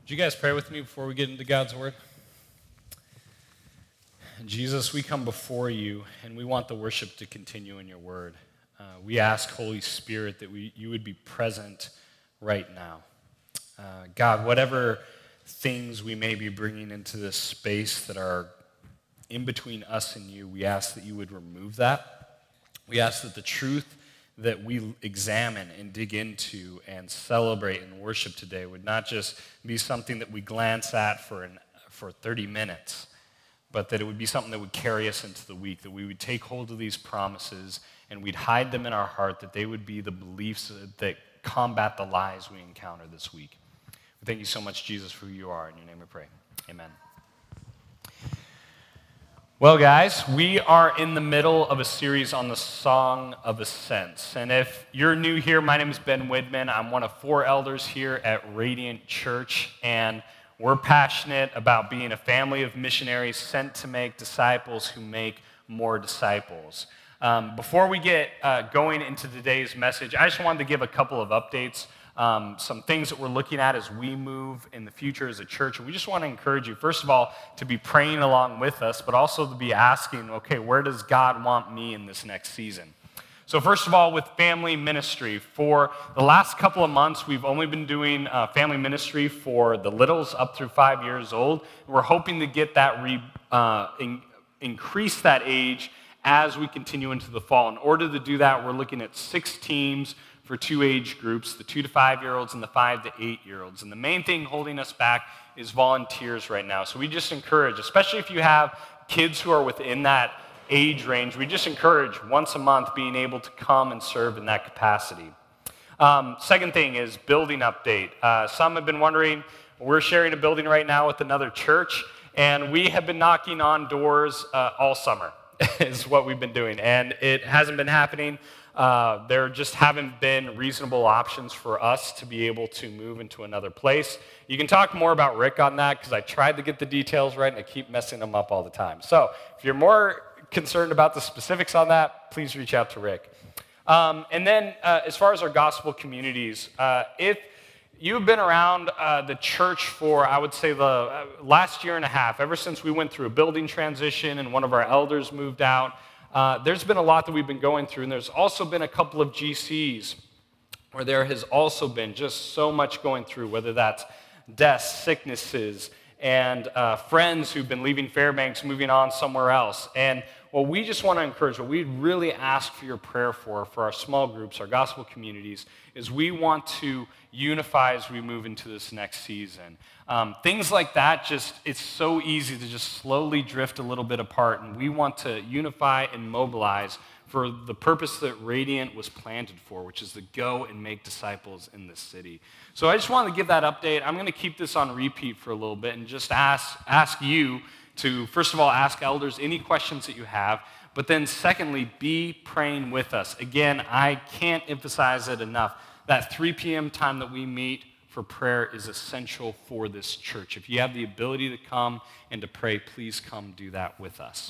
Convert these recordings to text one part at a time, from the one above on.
Would you guys pray with me before we get into God's Word? Jesus, we come before you, and we want the worship to continue in your Word. We ask, Holy Spirit, that you would be present right now. God, whatever things we may be bringing into this space that are in between us and you, we ask that you would remove that. We ask that the truth that we examine and dig into and celebrate and worship today would not just be something that we glance at for 30 minutes, but that it would be something that would carry us into the week, that we would take hold of these promises and we'd hide them in our heart, that they would be the beliefs that combat the lies we encounter this week. We thank you so much, Jesus, for who you are. In your name we pray. Amen. Well, guys, we are in the middle of a series on the Song of Ascents. And if you're new here, my name is Ben Widman. I'm one of 4 elders here at Radiant Church, and we're passionate about being a family of missionaries sent to make disciples who make more disciples. Before we get going into today's message, I just wanted to give a couple of updates. Some things that we're looking at as we move in the future as a church. We just want to encourage you, first of all, to be praying along with us, but also to be asking, okay, where does God want me in this next season? So first of all, with family ministry, for the last couple of months, we've only been doing family ministry for the littles up through 5 years old. We're hoping to get that, increase that age as we continue into the fall. In order to do that, we're looking at 6 teams for 2 age groups, the 2 to 5-year-olds and the 5 to 8-year-olds. And the main thing holding us back is volunteers right now. So we just encourage, especially if you have kids who are within that age range, we just encourage once a month being able to come and serve in that capacity. Second thing is building update. Some have been wondering, we're sharing a building right now with another church, and we have been knocking on doors all summer is what we've been doing, and it hasn't been happening. There just haven't been reasonable options for us to be able to move into another place. You can talk more about Rick on that because I tried to get the details right and I keep messing them up all the time. So if you're more concerned about the specifics on that, please reach out to Rick. And then as far as our gospel communities, if you've been around the church for, I would say, the last year and a half, ever since we went through a building transition and one of our elders moved out, there's been a lot that we've been going through, and there's also been a couple of GCs where there has also been just so much going through, whether that's deaths, sicknesses, and friends who've been leaving Fairbanks, moving on somewhere else. And what we just want to encourage, what we really ask for your prayer for our small groups, our gospel communities, is we want to unify as we move into this next season. Things like that, it's so easy to just slowly drift a little bit apart, and we want to unify and mobilize for the purpose that Radiant was planted for, which is to go and make disciples in this city. So I just wanted to give that update. I'm going to keep this on repeat for a little bit and just ask you to, first of all, ask elders any questions that you have, but then secondly, be praying with us. Again, I can't emphasize it enough. That 3 p.m. time that we meet for prayer is essential for this church. If you have the ability to come and to pray, please come do that with us.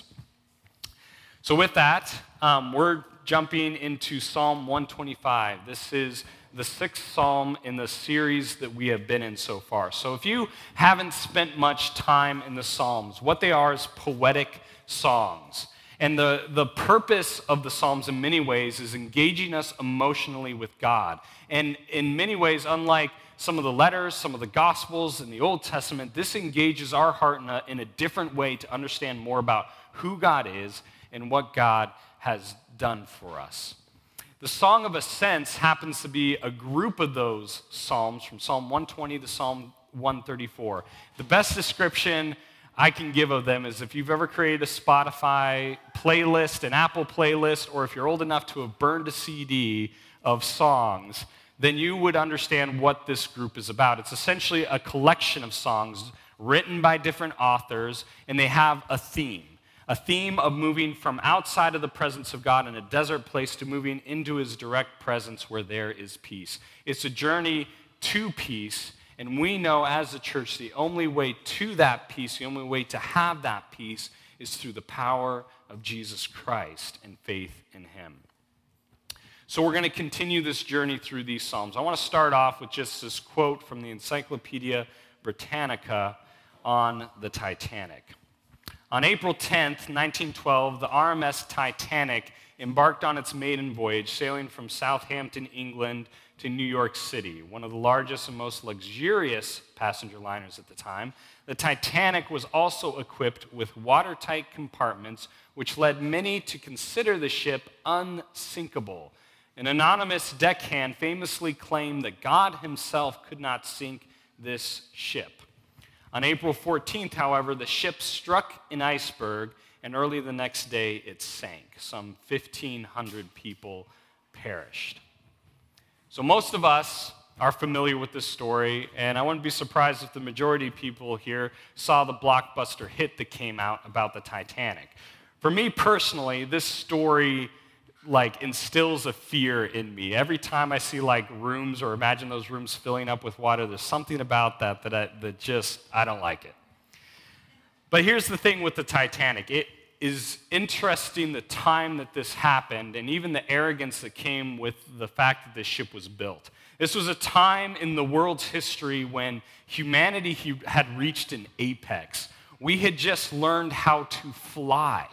So with that, we're jumping into Psalm 125. This is the 6th psalm in the series that we have been in so far. So if you haven't spent much time in the Psalms, what they are is poetic songs. And the purpose of the Psalms in many ways is engaging us emotionally with God. And in many ways, unlike some of the letters, some of the Gospels in the Old Testament, this engages our heart in a different way to understand more about who God is and what God has done for us. The Song of Ascents happens to be a group of those psalms from Psalm 120 to Psalm 134. The best description I can give of them is if you've ever created a Spotify playlist, an Apple playlist, or if you're old enough to have burned a CD of songs, then you would understand what this group is about. It's essentially a collection of songs written by different authors, and they have a theme of moving from outside of the presence of God in a desert place to moving into his direct presence where there is peace. It's a journey to peace, and we know as a church the only way to that peace, the only way to have that peace is through the power of Jesus Christ and faith in him. So we're going to continue this journey through these Psalms. I want to start off with just this quote from the Encyclopedia Britannica on the Titanic. On April 10th, 1912, the RMS Titanic embarked on its maiden voyage, sailing from Southampton, England, to New York City, one of the largest and most luxurious passenger liners at the time. The Titanic was also equipped with watertight compartments, which led many to consider the ship unsinkable. An anonymous deckhand famously claimed that God himself could not sink this ship. On April 14th, however, the ship struck an iceberg, and early the next day it sank. Some 1,500 people perished. So most of us are familiar with this story, and I wouldn't be surprised if the majority of people here saw the blockbuster hit that came out about the Titanic. For me personally, this story instills a fear in me. Every time I see rooms or imagine those rooms filling up with water, there's something about that I don't like it. But here's the thing with the Titanic. It is interesting the time that this happened and even the arrogance that came with the fact that this ship was built. This was a time in the world's history when humanity had reached an apex. We had just learned how to fly.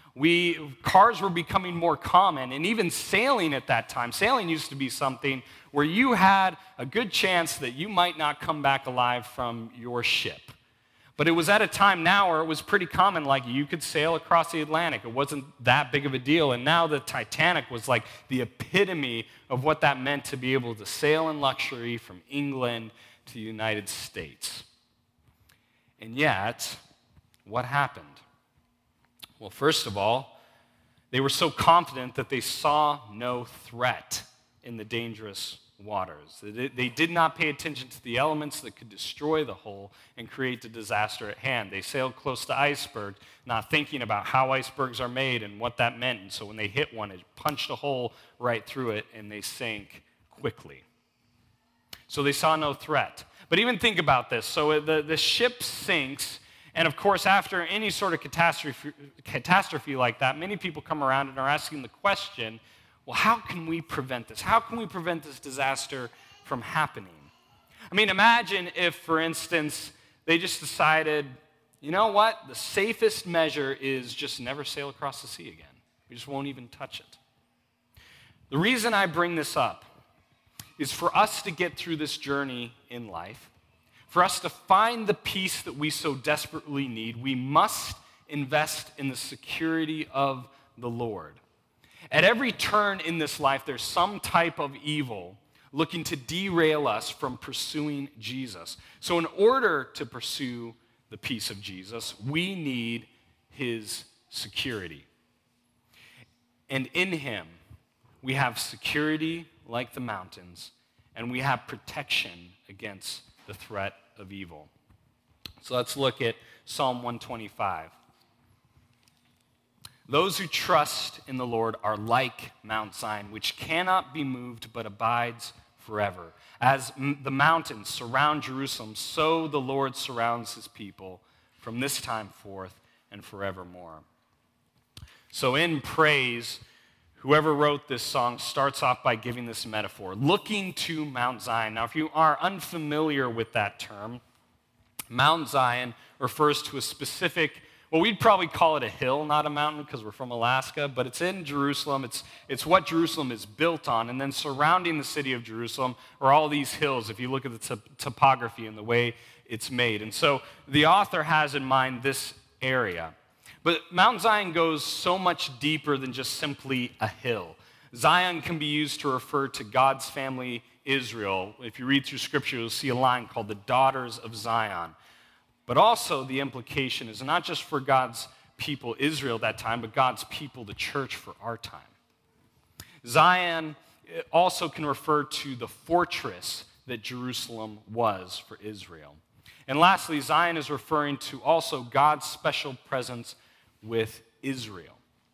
Cars were becoming more common, and even sailing at that time. Sailing used to be something where you had a good chance that you might not come back alive from your ship. But it was at a time now where it was pretty common, you could sail across the Atlantic. It wasn't that big of a deal, and now the Titanic was the epitome of what that meant to be able to sail in luxury from England to the United States. And yet, what happened? Well, first of all, they were so confident that they saw no threat in the dangerous waters. They did not pay attention to the elements that could destroy the hull and create the disaster at hand. They sailed close to icebergs, not thinking about how icebergs are made and what that meant. And so when they hit one, it punched a hole right through it, and they sank quickly. So they saw no threat. But even think about this. So the ship sinks, and of course, after any sort of catastrophe like that, many people come around and are asking the question, well, how can we prevent this? How can we prevent this disaster from happening? I mean, imagine if, for instance, they just decided, you know what? The safest measure is just never sail across the sea again. We just won't even touch it. The reason I bring this up is for us to get through this journey in life, for us to find the peace that we so desperately need, we must invest in the security of the Lord. At every turn in this life, there's some type of evil looking to derail us from pursuing Jesus. So in order to pursue the peace of Jesus, we need his security. And in him, we have security like the mountains, and we have protection against the threat of evil. So let's look at Psalm 125. Those who trust in the Lord are like Mount Zion, which cannot be moved but abides forever. As the mountains surround Jerusalem, so the Lord surrounds his people from this time forth and forevermore. So in praise, whoever wrote this song starts off by giving this metaphor, looking to Mount Zion. Now, if you are unfamiliar with that term, Mount Zion refers to a specific, well, we'd probably call it a hill, not a mountain, because we're from Alaska, but it's in Jerusalem. It's what Jerusalem is built on, and then surrounding the city of Jerusalem are all these hills, if you look at the topography and the way it's made. And so the author has in mind this area. But Mount Zion goes so much deeper than just simply a hill. Zion can be used to refer to God's family, Israel. If you read through Scripture, you'll see a line called the Daughters of Zion. But also the implication is not just for God's people, Israel, that time, but God's people, the church, for our time. Zion also can refer to the fortress that Jerusalem was for Israel. And lastly, Zion is referring to also God's special presence with Israel.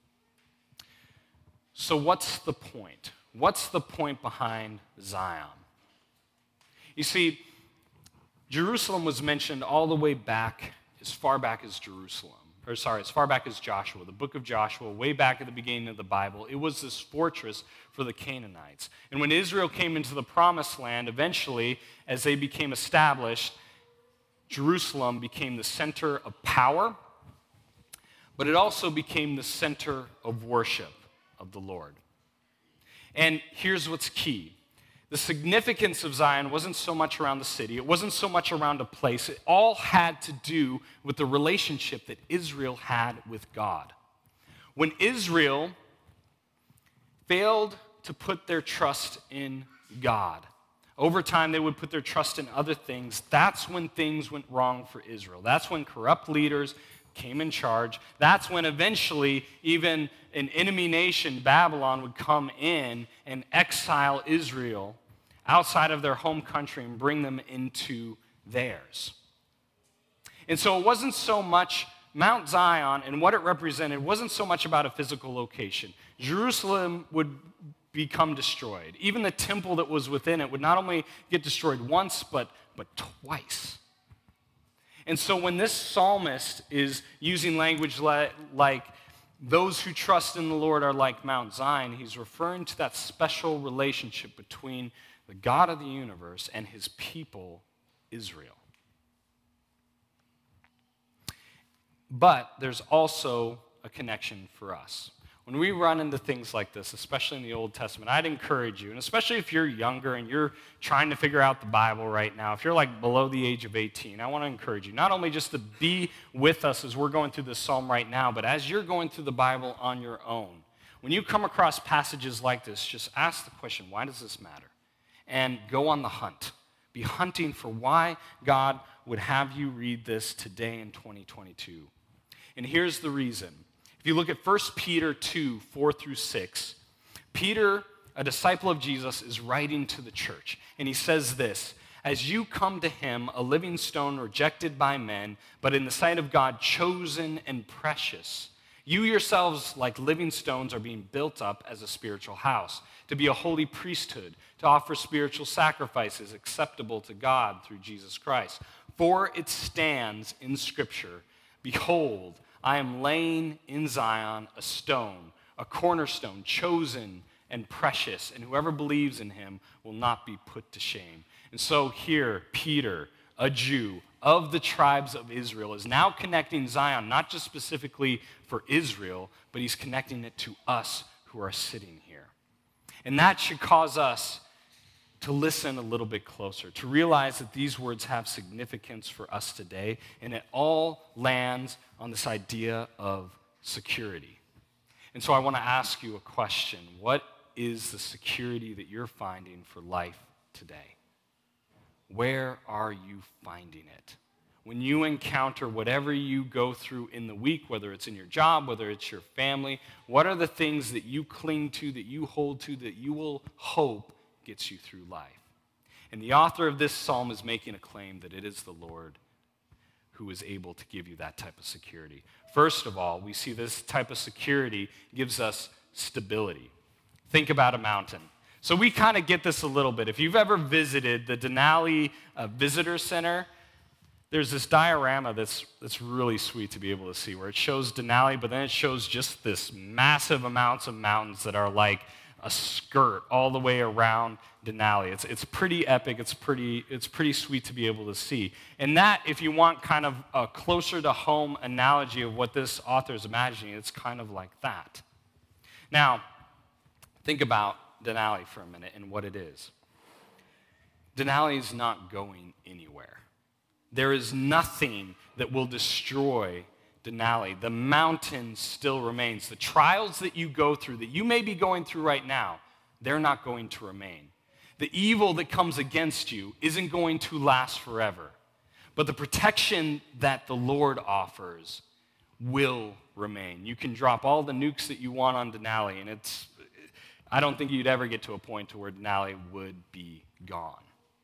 So what's the point? What's the point behind Zion? You see, Jerusalem was mentioned all the way back, as far back as Jerusalem. as far back as Joshua, the book of Joshua, way back at the beginning of the Bible. It was this fortress for the Canaanites. And when Israel came into the promised land, eventually, as they became established, Jerusalem became the center of power, but it also became the center of worship of the Lord. And here's what's key. The significance of Zion wasn't so much around the city. It wasn't so much around a place. It all had to do with the relationship that Israel had with God. When Israel failed to put their trust in God, over time they would put their trust in other things. That's when things went wrong for Israel. That's when corrupt leaders came in charge. That's when eventually even an enemy nation, Babylon, would come in and exile Israel outside of their home country and bring them into theirs. And so it wasn't so much Mount Zion and what it represented wasn't so much about a physical location. Jerusalem would become destroyed. Even the temple that was within it would not only get destroyed once, but twice. And so when this psalmist is using language like those who trust in the Lord are like Mount Zion, he's referring to that special relationship between the God of the universe and his people, Israel. But there's also a connection for us. When we run into things like this, especially in the Old Testament, I'd encourage you, and especially if you're younger and you're trying to figure out the Bible right now, if you're like below the age of 18, I want to encourage you not only just to be with us as we're going through this psalm right now, but as you're going through the Bible on your own. When you come across passages like this, just ask the question, why does this matter? And go on the hunt. Be hunting for why God would have you read this today in 2022. And here's the reason. If you look at 1 Peter 2, 4 through 6, Peter, a disciple of Jesus, is writing to the church. And he says this, "As you come to him, a living stone rejected by men, but in the sight of God chosen and precious, you yourselves, like living stones, are being built up as a spiritual house, to be a holy priesthood, to offer spiritual sacrifices acceptable to God through Jesus Christ. For it stands in Scripture, behold, I am laying in Zion a stone, a cornerstone, chosen and precious, and whoever believes in him will not be put to shame." And so here, Peter, a Jew of the tribes of Israel, is now connecting Zion, not just specifically for Israel, but he's connecting it to us who are sitting here. And that should cause us to listen a little bit closer, to realize that these words have significance for us today, and it all lands on this idea of security. And so I want to ask you a question. What is the security that you're finding for life today? Where are you finding it? When you encounter whatever you go through in the week, whether it's in your job, whether it's your family, what are the things that you cling to, that you hold to, that you will hope gets you through life? And the author of this psalm is making a claim that it is the Lord who is able to give you that type of security. First of all, we see this type of security gives us stability. Think about a mountain. So we kind of get this a little bit. If you've ever visited the Denali Visitor Center, there's this diorama that's really sweet to be able to see, where it shows Denali, but then it shows just this massive amounts of mountains that are like a skirt all the way around Denali. It's pretty epic. It's pretty sweet to be able to see. And that, if you want kind of a closer to home analogy of what this author is imagining, it's kind of like that. Now, think about Denali for a minute and what it is. Denali is not going anywhere. There is nothing that will destroy Denali. The mountain still remains. The trials that you go through, that you may be going through right now, they're not going to remain. The evil that comes against you isn't going to last forever. But the protection that the Lord offers will remain. You can drop all the nukes that you want on Denali, and I don't think you'd ever get to a point to where Denali would be gone.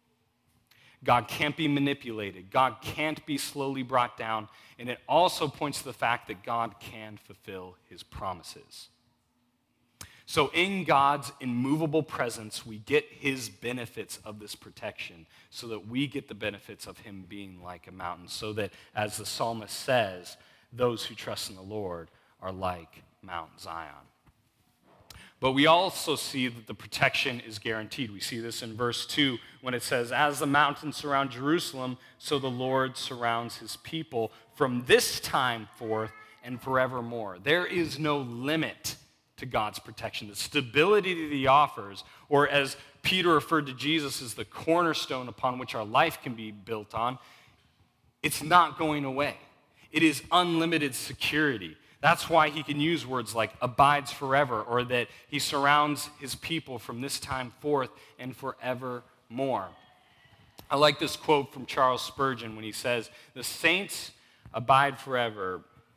God can't be manipulated. God can't be slowly brought down. And it also points to the fact that God can fulfill his promises. So in God's immovable presence, we get his benefits of this protection, so that we get the benefits of him being like a mountain, so that, as the psalmist says, those who trust in the Lord are like Mount Zion. But we also see that the protection is guaranteed. We see this in verse 2 when it says, as the mountains surround Jerusalem, so the Lord surrounds his people from this time forth and forevermore. There is no limit to God's protection. The stability that he offers, or as Peter referred to Jesus as the cornerstone upon which our life can be built on, it's not going away. It is unlimited security. That's why he can use words like abides forever, or that he surrounds his people from this time forth and forevermore. I like this quote from Charles Spurgeon when he says, the saints abide forever,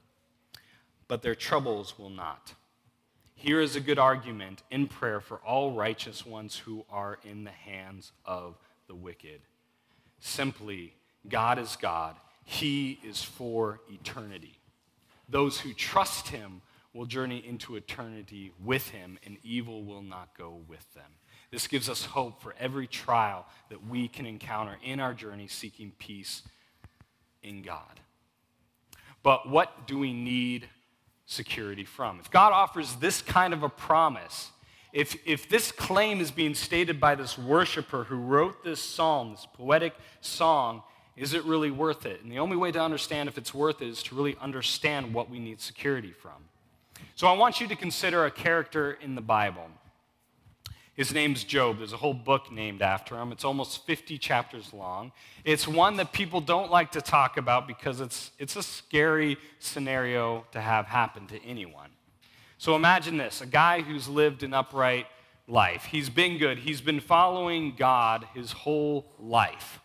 but their troubles will not. Here is a good argument in prayer for all righteous ones who are in the hands of the wicked. Simply, God is God. He is for eternity. Those who trust him will journey into eternity with him, and evil will not go with them. This gives us hope for every trial that we can encounter in our journey seeking peace in God. But what do we need security from? If God offers this kind of a promise, if this claim is being stated by this worshiper who wrote this psalm, this poetic song, is it really worth it? And the only way to understand if it's worth it is to really understand what we need security from. So I want you to consider a character in the Bible. His name's Job. There's a whole book named after him. It's almost 50 chapters long. It's one that people don't like to talk about because it's a scary scenario to have happen to anyone. So imagine this, a guy who's lived an upright life. He's been good. He's been following God his whole life.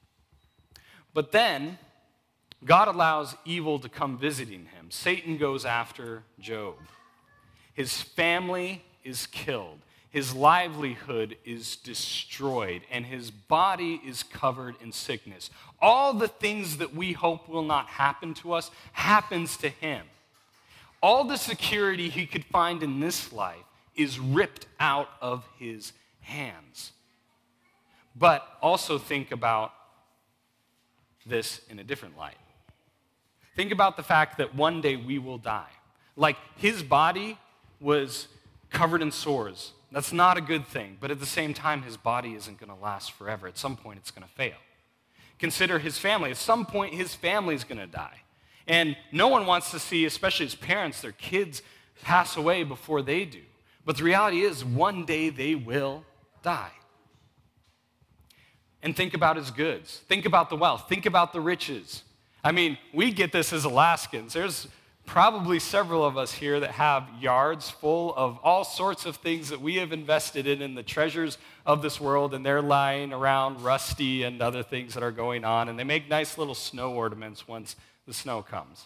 But then, God allows evil to come visiting him. Satan goes after Job. His family is killed. His livelihood is destroyed, and his body is covered in sickness. All the things that we hope will not happen to us happens to him. All the security he could find in this life is ripped out of his hands. But also think about this in a different light. Think about the fact that one day we will die. Like, his body was covered in sores. That's not a good thing, but at the same time, his body isn't going to last forever. At some point, it's going to fail. Consider his family. At some point, his family is going to die. And no one wants to see, especially his parents, their kids pass away before they do. But the reality is, one day they will die. And think about his goods. Think about the wealth. Think about the riches. I mean, we get this as Alaskans. There's probably several of us here that have yards full of all sorts of things that we have invested in the treasures of this world, and they're lying around rusty and other things that are going on, and they make nice little snow ornaments once the snow comes.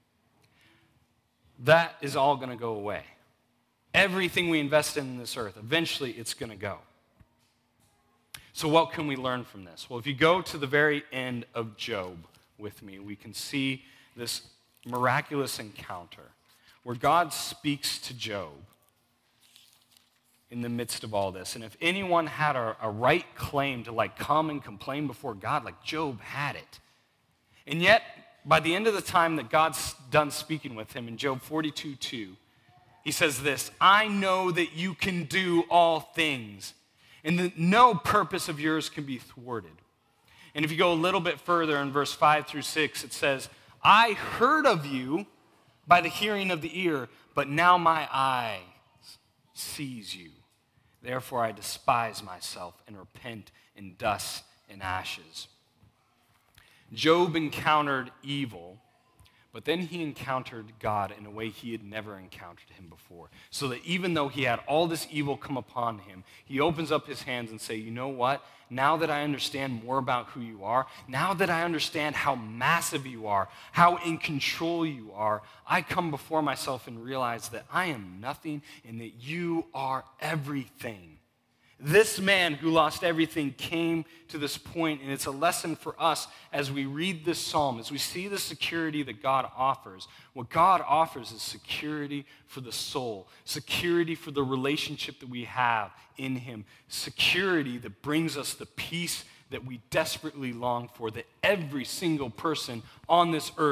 That is all going to go away. Everything we invest in this earth, eventually it's going to go. So what can we learn from this? Well, if you go to the very end of Job with me, we can see this miraculous encounter where God speaks to Job in the midst of all this. And if anyone had a right claim to come and complain before God, Job had it. And yet, by the end of the time that God's done speaking with him in Job 42:2, he says this, I know that you can do all things, and that no purpose of yours can be thwarted. And if you go a little bit further in verse 5-6, it says, I heard of you by the hearing of the ear, but now my eye sees you. Therefore I despise myself and repent in dust and ashes. Job encountered evil, but then he encountered God in a way he had never encountered him before. So that even though he had all this evil come upon him, he opens up his hands and say, you know what? Now that I understand more about who you are, now that I understand how massive you are, how in control you are, I come before myself and realize that I am nothing and that you are everything. This man who lost everything came to this point, and it's a lesson for us as we read this psalm, as we see the security that God offers. What God offers is security for the soul, security for the relationship that we have in him, security that brings us the peace that we desperately long for, that every single person on this earth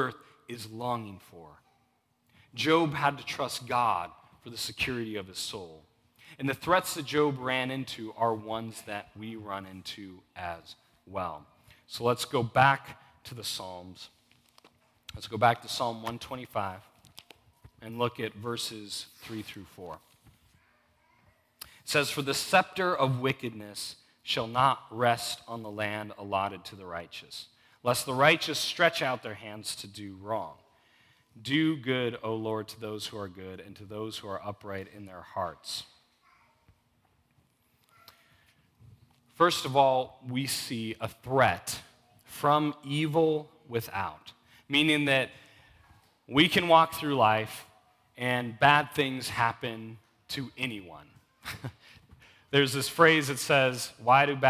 is longing for. Job had to trust God for the security of his soul. And the threats that Job ran into are ones that we run into as well. So let's go back to the Psalms. Let's go back to Psalm 125 and look at verses 3 through 4. It says, "For the scepter of wickedness shall not rest on the land allotted to the righteous, lest the righteous stretch out their hands to do wrong. Do good, O Lord, to those who are good, and to those who are upright in their hearts." First of all, we see a threat from evil without, meaning that we can walk through life and bad things happen to anyone. There's this phrase that says, why do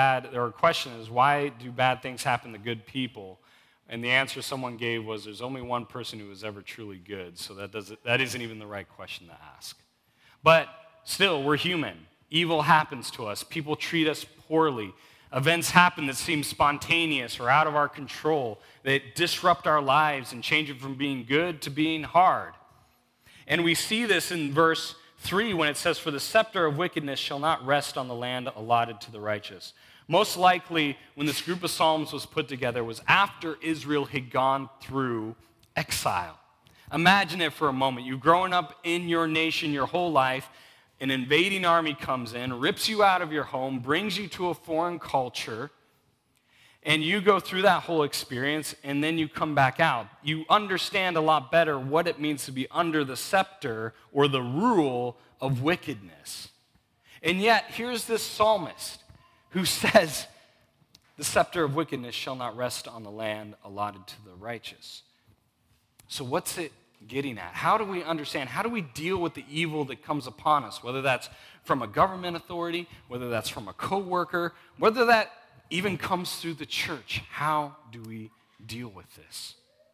bad things happen to good people? And the answer someone gave was, there's only one person who was ever truly good, so that isn't even the right question to ask. But still, we're human. Evil happens to us. People treat us poorly. Events happen that seem spontaneous or out of our control, that disrupt our lives and change it from being good to being hard. And we see this in verse 3 when it says, "For the scepter of wickedness shall not rest on the land allotted to the righteous." Most likely, when this group of Psalms was put together, was after Israel had gone through exile. Imagine it for a moment. You've grown up in your nation your whole life. An invading army comes in, rips you out of your home, brings you to a foreign culture, and you go through that whole experience, and then you come back out. You understand a lot better what it means to be under the scepter or the rule of wickedness. And yet, here's this psalmist who says, "The scepter of wickedness shall not rest on the land allotted to the righteous." So what's it getting at? How do we understand? How do we deal with the evil that comes upon us, whether that's from a government authority, whether that's from a coworker, whether that even comes through the church? How do we deal with this?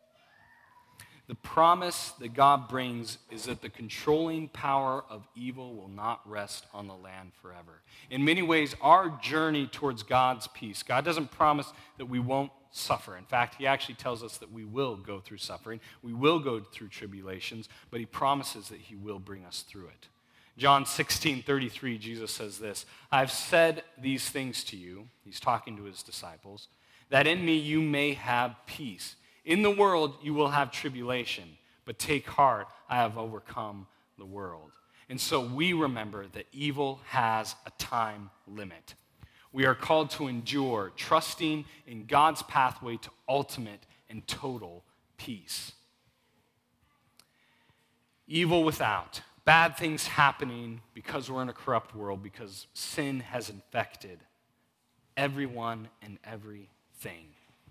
The promise that God brings is that the controlling power of evil will not rest on the land forever. In many ways, our journey towards God's peace, God doesn't promise that we won't suffer. In fact, he actually tells us that we will go through suffering, we will go through tribulations, but he promises that he will bring us through it. John 16:33, Jesus says this, "I've said these things to you," he's talking to his disciples, "that in me you may have peace. In the world you will have tribulation, but take heart, I have overcome the world." And so we remember that evil has a time limit. We are called to endure, trusting in God's pathway to ultimate and total peace. Evil without, bad things happening because we're in a corrupt world, because sin has infected everyone and everything.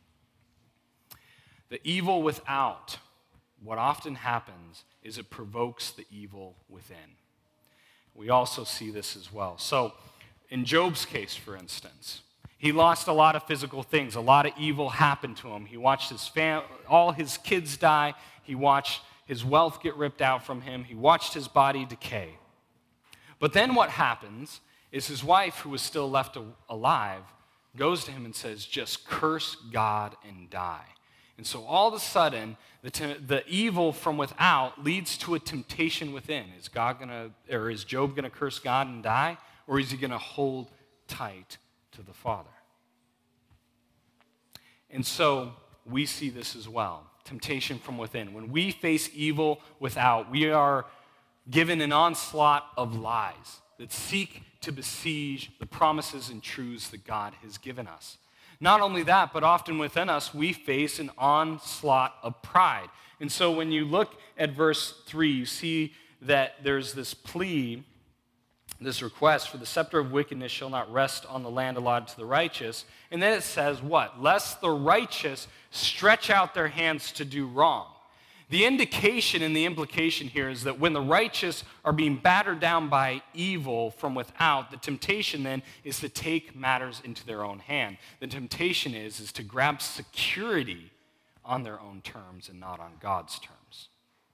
The evil without, what often happens is it provokes the evil within. We also see this as well. So, in Job's case, for instance, he lost a lot of physical things. A lot of evil happened to him. He watched all his kids die. He watched his wealth get ripped out from him. He watched his body decay. But then what happens is his wife, who was still left alive, goes to him and says, "Just curse God and die." And so all of a sudden, the evil from without leads to a temptation within. Is Job going to curse God and die? Or is he going to hold tight to the Father? And so we see this as well, temptation from within. When we face evil without, we are given an onslaught of lies that seek to besiege the promises and truths that God has given us. Not only that, but often within us, we face an onslaught of pride. And so when you look at verse 3, you see that there's this plea, this request, "For the scepter of wickedness shall not rest on the land allotted to the righteous." And then it says what? "Lest the righteous stretch out their hands to do wrong." The indication and the implication here is that when the righteous are being battered down by evil from without, the temptation then is to take matters into their own hand. The temptation is to grab security on their own terms and not on God's terms.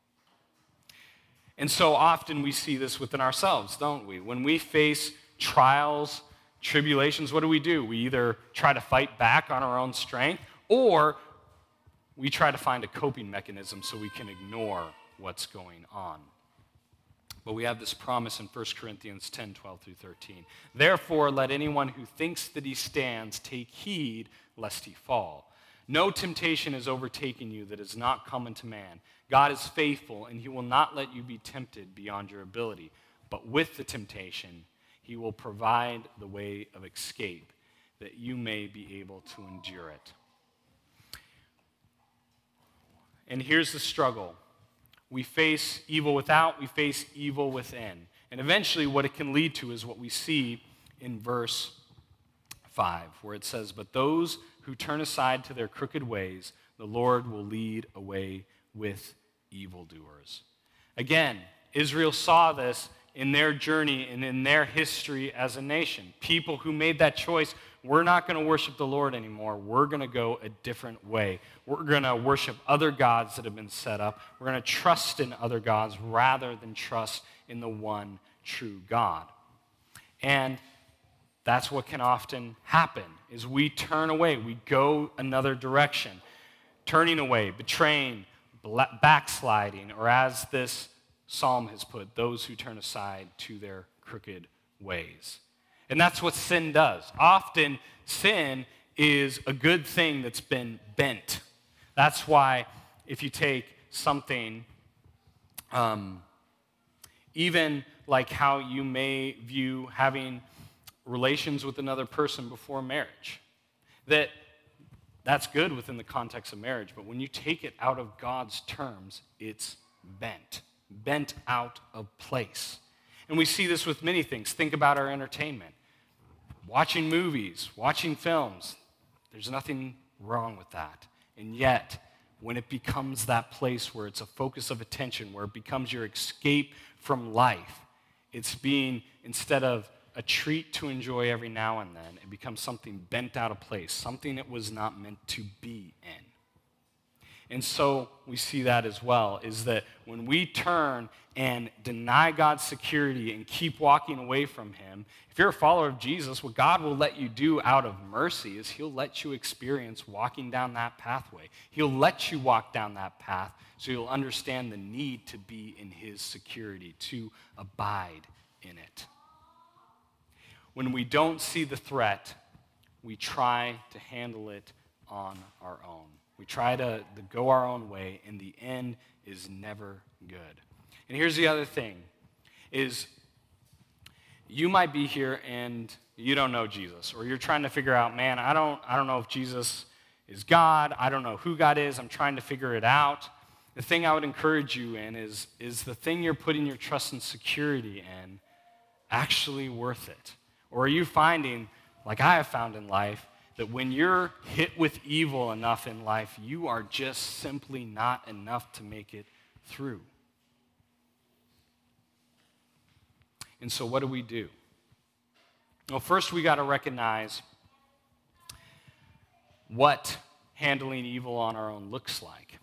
And so often we see this within ourselves, don't we? When we face trials, tribulations, what do? We either try to fight back on our own strength, or we try to find a coping mechanism so we can ignore what's going on. But we have this promise in 1 Corinthians 10, 12 through 13. Therefore, let anyone who thinks that he stands take heed lest he fall. No temptation has overtaken you that is not common to man. God is faithful, and he will not let you be tempted beyond your ability. But with the temptation, he will provide the way of escape, that you may be able to endure it. And here's the struggle. We face evil without, we face evil within. And eventually what it can lead to is what we see in verse 5, where it says, "But those who turn aside to their crooked ways, the Lord will lead away with evildoers." Again, Israel saw this in their journey and in their history as a nation. People who made that choice, we're not going to worship the Lord anymore. We're going to go a different way. We're going to worship other gods that have been set up. We're going to trust in other gods rather than trust in the one true God. And that's what can often happen, is we turn away. We go another direction. Turning away, betraying, backsliding, or as this psalm has put, those who turn aside to their crooked ways. And that's what sin does. Often, sin is a good thing that's been bent. That's why if you take something, even like how you may view having relations with another person before marriage, that's good within the context of marriage, but when you take it out of God's terms, it's bent out of place. And we see this with many things. Think about our entertainment. Watching movies, watching films, there's nothing wrong with that. And yet, when it becomes that place where it's a focus of attention, where it becomes your escape from life, it's being, instead of a treat to enjoy every now and then, it becomes something bent out of place, something it was not meant to be in. And so we see that as well, is that when we turn and deny God's security and keep walking away from him, if you're a follower of Jesus, what God will let you do out of mercy is he'll let you experience walking down that pathway. He'll let you walk down that path so you'll understand the need to be in his security, to abide in it. When we don't see the threat, we try to handle it on our own. We try to go our own way, and the end is never good. And here's the other thing, is you might be here and you don't know Jesus, or you're trying to figure out, man, I don't know if Jesus is God. I don't know who God is. I'm trying to figure it out. The thing I would encourage you in is the thing you're putting your trust and security in actually worth it? Or are you finding, like I have found in life, that when you're hit with evil enough in life, you are just simply not enough to make it through? And so what do? Well, first we got to recognize what handling evil on our own looks like.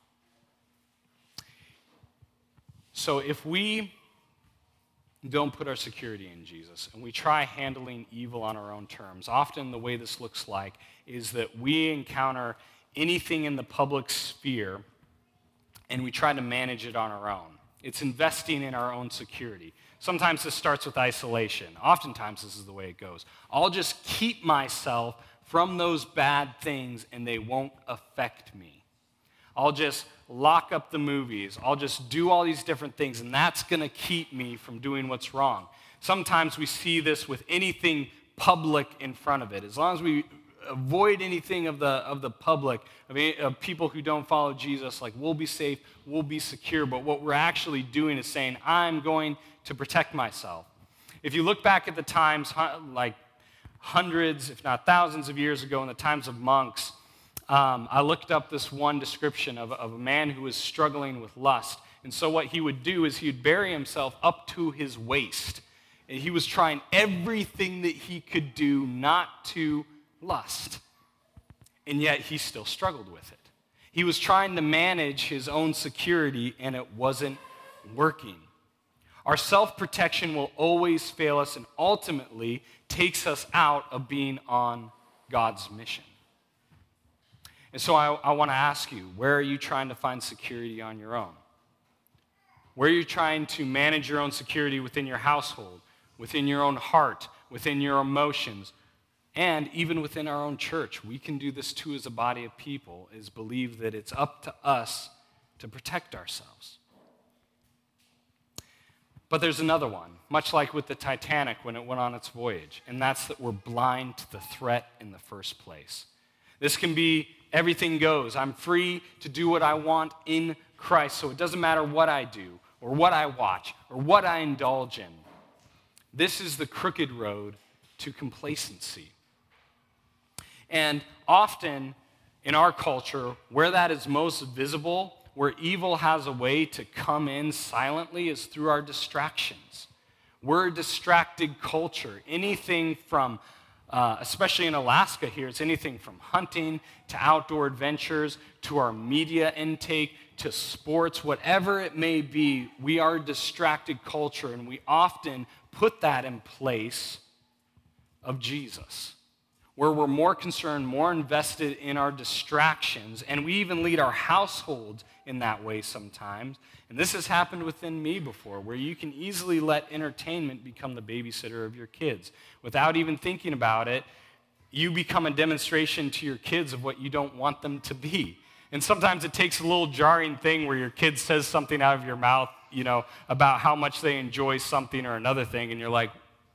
So if we don't put our security in Jesus and we try handling evil on our own terms, often the way this looks like is that we encounter anything in the public sphere and we try to manage it on our own. It's investing in our own security. Sometimes this starts with isolation. Oftentimes this is the way it goes. I'll just keep myself from those bad things and they won't affect me. I'll just lock up the movies. I'll just do all these different things, and that's going to keep me from doing what's wrong. Sometimes we see this with anything public in front of it. As long as we avoid anything of the public, of people who don't follow Jesus, like we'll be safe, we'll be secure. But what we're actually doing is saying, I'm going to protect myself. If you look back at the times, like hundreds, if not thousands of years ago, in the times of monks, I looked up this one description of a man who was struggling with lust. And so what he would do is he would bury himself up to his waist. And he was trying everything that he could do not to lust. And yet he still struggled with it. He was trying to manage his own security, and it wasn't working. Our self-protection will always fail us and ultimately takes us out of being on God's mission. And so I want to ask you, where are you trying to find security on your own? Where are you trying to manage your own security within your household, within your own heart, within your emotions, and even within our own church? We can do this too as a body of people, is believe that it's up to us to protect ourselves. But there's another one, much like with the Titanic when it went on its voyage, and that's that we're blind to the threat in the first place. This can be everything goes. I'm free to do what I want in Christ, so it doesn't matter what I do or what I watch or what I indulge in. This is the crooked road to complacency. And often in our culture, where that is most visible, where evil has a way to come in silently, is through our distractions. We're a distracted culture. Anything from, especially in Alaska here, it's anything from hunting to outdoor adventures to our media intake to sports, whatever it may be, we are a distracted culture, and we often put that in place of Jesus, where we're more concerned, more invested in our distractions, and we even lead our household in that way sometimes. And this has happened within me before, where you can easily let entertainment become the babysitter of your kids. Without even thinking about it, you become a demonstration to your kids of what you don't want them to be. And sometimes it takes a little jarring thing where your kid says something out of your mouth, about how much they enjoy something or another thing, and you're like,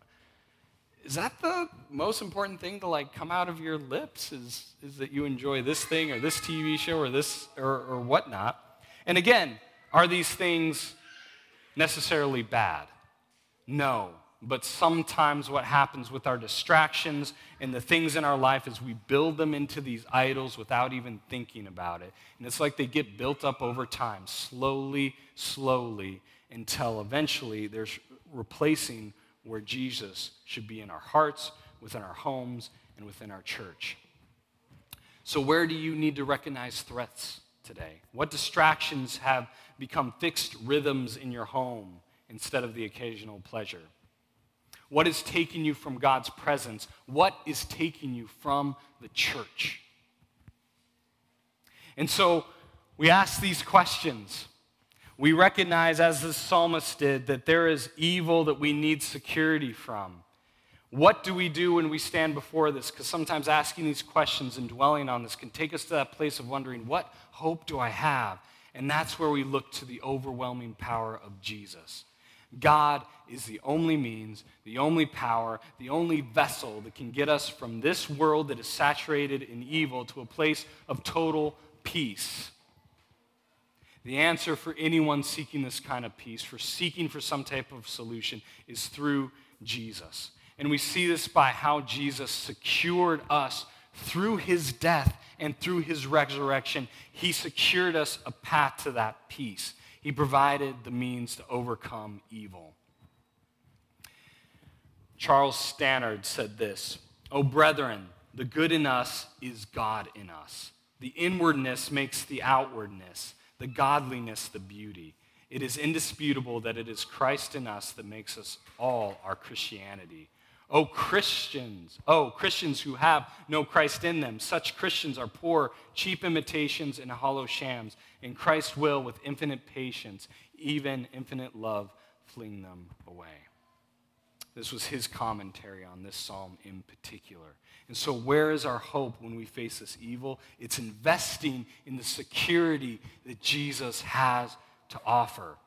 is that the most important thing to come out of your lips? Is that you enjoy this thing or this TV show or this or whatnot? And again, are these things necessarily bad? No. But sometimes what happens with our distractions and the things in our life is we build them into these idols without even thinking about it. And it's like they get built up over time, slowly, until eventually they're replacing where Jesus should be in our hearts, within our homes, and within our church. So where do you need to recognize threats today? What distractions have become fixed rhythms in your home instead of the occasional pleasure? What is taking you from God's presence? What is taking you from the church? And so we ask these questions. We recognize, as the psalmist did, that there is evil that we need security from. What do we do when we stand before this? Because sometimes asking these questions and dwelling on this can take us to that place of wondering, what hope do I have? And that's where we look to the overwhelming power of Jesus. God is the only means, the only power, the only vessel that can get us from this world that is saturated in evil to a place of total peace. The answer for anyone seeking this kind of peace, for seeking for some type of solution, is through Jesus. And we see this by how Jesus secured us through his death and through his resurrection. He secured us a path to that peace. He provided the means to overcome evil. Charles Stannard said this, "O brethren, the good in us is God in us. The inwardness makes the outwardness, the godliness the beauty. It is indisputable that it is Christ in us that makes us all our Christianity. O Christians who have no Christ in them, such Christians are poor, cheap imitations and hollow shams. And Christ will, with infinite patience, even infinite love, fling them away." This was his commentary on this psalm in particular. And so where is our hope when we face this evil? It's investing in the security that Jesus has to offer.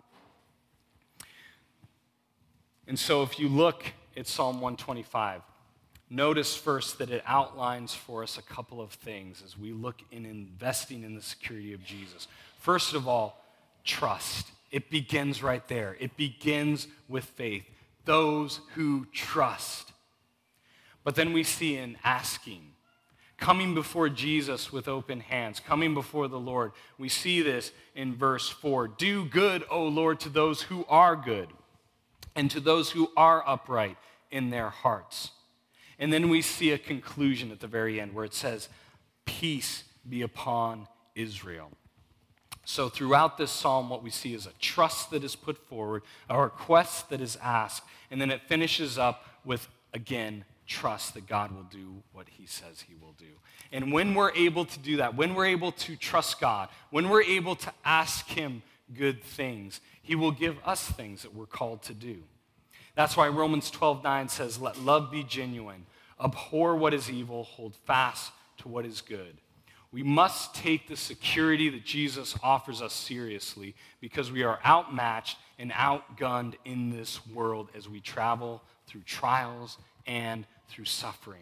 And so if you look at Psalm 125, notice first that it outlines for us a couple of things as we look in investing in the security of Jesus. First of all, trust. It begins right there. It begins with faith. Those who trust. But then we see an asking, coming before Jesus with open hands, coming before the Lord. We see this in verse 4. Do good, O Lord, to those who are good, and to those who are upright in their hearts. And then we see a conclusion at the very end where it says, peace be upon Israel. So throughout this psalm, what we see is a trust that is put forward, a request that is asked, and then it finishes up with, again, trust that God will do what he says he will do. And when we're able to do that, when we're able to trust God, when we're able to ask him good things, he will give us things that we're called to do. That's why Romans 12:9 says, let love be genuine. Abhor what is evil, hold fast to what is good. We must take the security that Jesus offers us seriously because we are outmatched and outgunned in this world as we travel through trials and through suffering.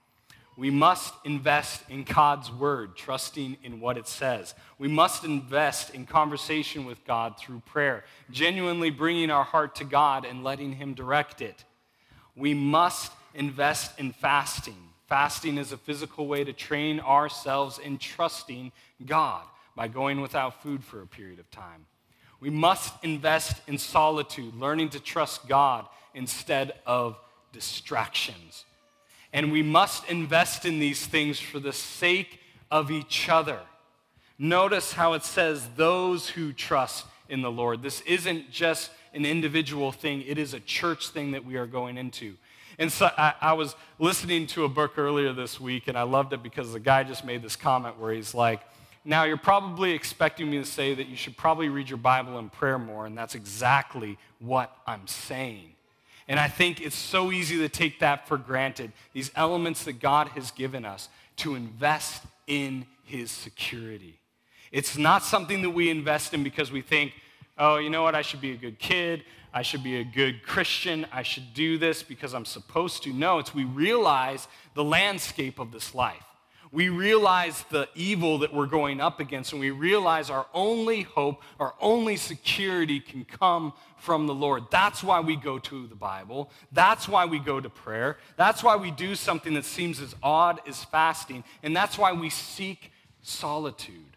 We must invest in God's word, trusting in what it says. We must invest in conversation with God through prayer, genuinely bringing our heart to God and letting him direct it. We must invest in fasting. Fasting is a physical way to train ourselves in trusting God by going without food for a period of time. We must invest in solitude, learning to trust God instead of distractions. And we must invest in these things for the sake of each other. Notice how it says, those who trust in the Lord. This isn't just an individual thing. It is a church thing that we are going into. And so I was listening to a book earlier this week, and I loved it because the guy just made this comment where he's like, now you're probably expecting me to say that you should probably read your Bible and prayer more, and that's exactly what I'm saying. And I think it's so easy to take that for granted, these elements that God has given us to invest in his security. It's not something that we invest in because we think, oh, you know what, I should be a good kid, I should be a good Christian, I should do this because I'm supposed to. No, it's we realize the landscape of this life. We realize the evil that we're going up against, and we realize our only hope, our only security can come from the Lord. That's why we go to the Bible. That's why we go to prayer. That's why we do something that seems as odd as fasting, and that's why we seek solitude.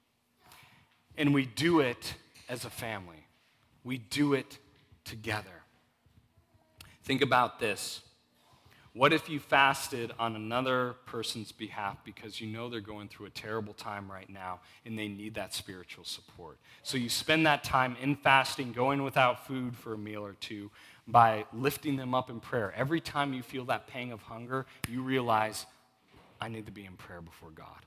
And we do it as a family. We do it together. Think about this. What if you fasted on another person's behalf because you know they're going through a terrible time right now and they need that spiritual support? So you spend that time in fasting, going without food for a meal or two, by lifting them up in prayer. Every time you feel that pang of hunger, you realize, I need to be in prayer before God.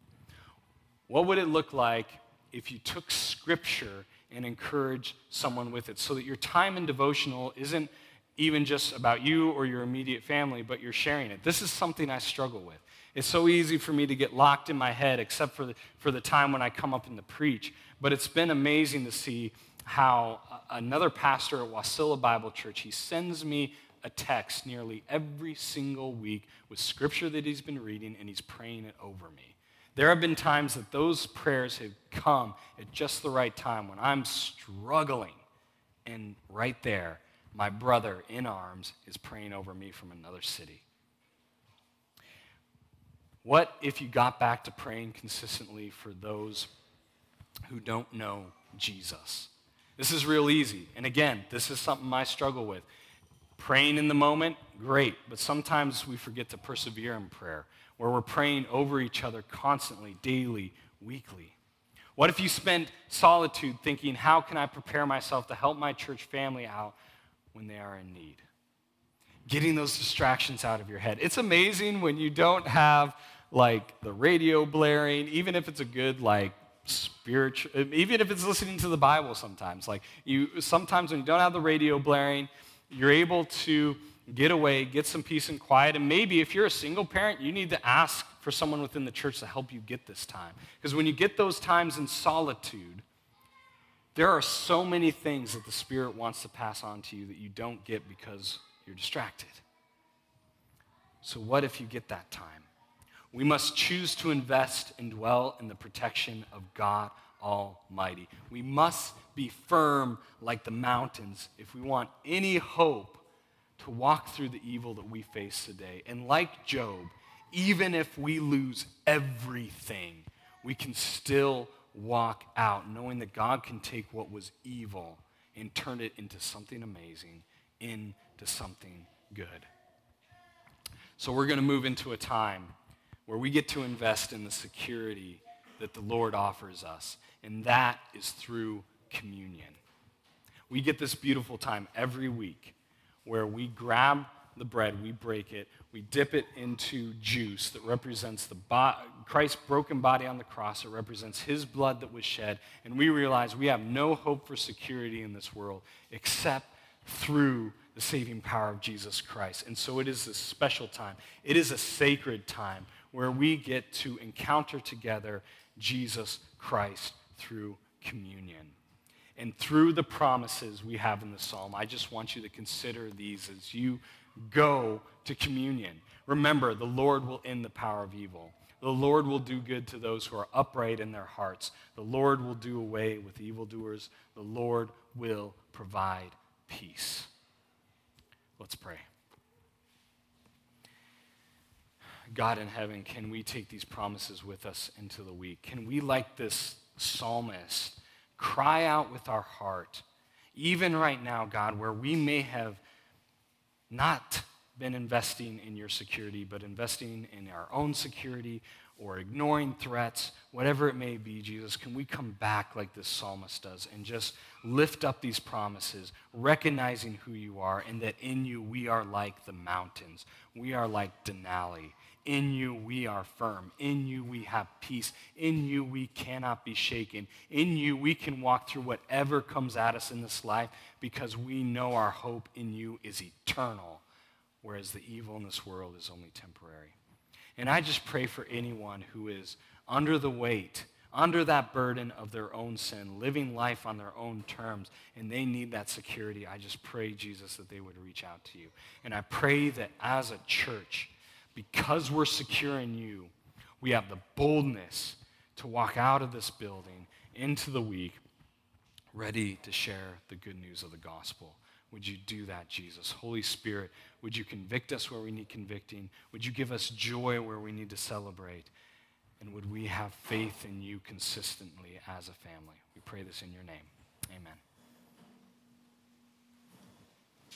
What would it look like if you took Scripture and encouraged someone with it so that your time in devotional isn't even just about you or your immediate family, but you're sharing it? This is something I struggle with. It's so easy for me to get locked in my head, except for the time when I come up and to preach. But it's been amazing to see how another pastor at Wasilla Bible Church, he sends me a text nearly every single week with scripture that he's been reading, and he's praying it over me. There have been times that those prayers have come at just the right time when I'm struggling, and right there, my brother in arms is praying over me from another city. What if you got back to praying consistently for those who don't know Jesus? This is real easy. And again, this is something I struggle with. Praying in the moment, great. But sometimes we forget to persevere in prayer, where we're praying over each other constantly, daily, weekly. What if you spent solitude thinking, how can I prepare myself to help my church family out when they are in need? Getting those distractions out of your head. It's amazing when you don't have like the radio blaring, even if it's a good spiritual, even if it's listening to the Bible sometimes. Sometimes when you don't have the radio blaring, you're able to get away, get some peace and quiet, and maybe if you're a single parent, you need to ask for someone within the church to help you get this time. Because when you get those times in solitude, there are so many things that the Spirit wants to pass on to you that you don't get because you're distracted. So what if you get that time? We must choose to invest and dwell in the protection of God Almighty. We must be firm like the mountains if we want any hope to walk through the evil that we face today. And like Job, even if we lose everything, we can still walk out knowing that God can take what was evil and turn it into something amazing, into something good. So we're going to move into a time where we get to invest in the security that the Lord offers us, and that is through communion. We get this beautiful time every week where we grab the bread, we break it, we dip it into juice that represents Christ's broken body on the cross. It represents his blood that was shed. And we realize we have no hope for security in this world except through the saving power of Jesus Christ. And so it is a special time. It is a sacred time where we get to encounter together Jesus Christ through communion. And through the promises we have in the psalm, I just want you to consider these as you go to communion. Remember, the Lord will end the power of evil. The Lord will do good to those who are upright in their hearts. The Lord will do away with evildoers. The Lord will provide peace. Let's pray. God in heaven, can we take these promises with us into the week? Can we, like this psalmist, cry out with our heart, even right now, God, where we may have not been investing in your security, but investing in our own security or ignoring threats, whatever it may be, Jesus, can we come back like this psalmist does and just lift up these promises, recognizing who you are and that in you we are like the mountains. We are like Denali. In you we are firm. In you we have peace. In you we cannot be shaken. In you we can walk through whatever comes at us in this life because we know our hope in you is eternal, whereas the evil in this world is only temporary. And I just pray for anyone who is under the weight, under that burden of their own sin, living life on their own terms, and they need that security. I just pray, Jesus, that they would reach out to you. And I pray that as a church, because we're secure in you, we have the boldness to walk out of this building into the week ready to share the good news of the gospel. Would you do that, Jesus? Holy Spirit, would you convict us where we need convicting? Would you give us joy where we need to celebrate? And would we have faith in you consistently as a family? We pray this in your name. Amen.